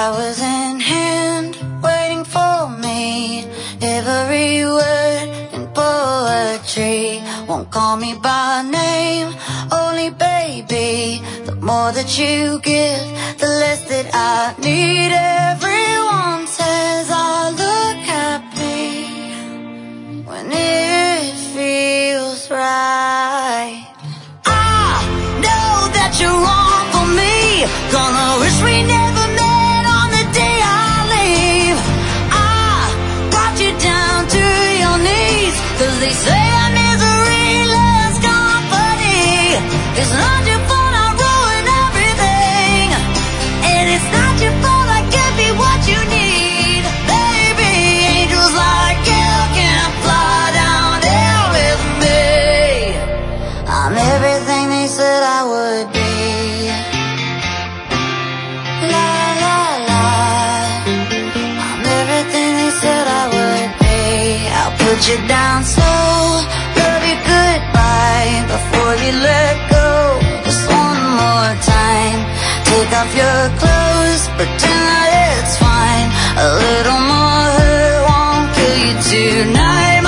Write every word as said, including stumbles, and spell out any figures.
flowers in hand, waiting for me. Every word in poetry won't call me by name, only baby. The more that you give, the less that I need. Everyone says I look happy when it feels right. I know that you're wrong for me, gonna wish we never met on the day I leave. I brought you down to your knees, 'cause they say that misery loves company. It's not your fault I ruin everything, and it's not your fault I can't be what you need. Baby, angels like you can fly down here with me. I'm everything they said I would be. La la la, I'm everything they said I would be. I'll put you down slow, love you goodbye before you let go. Just one more time, take off your clothes, pretend that it's fine. A little more hurt won't kill you tonight.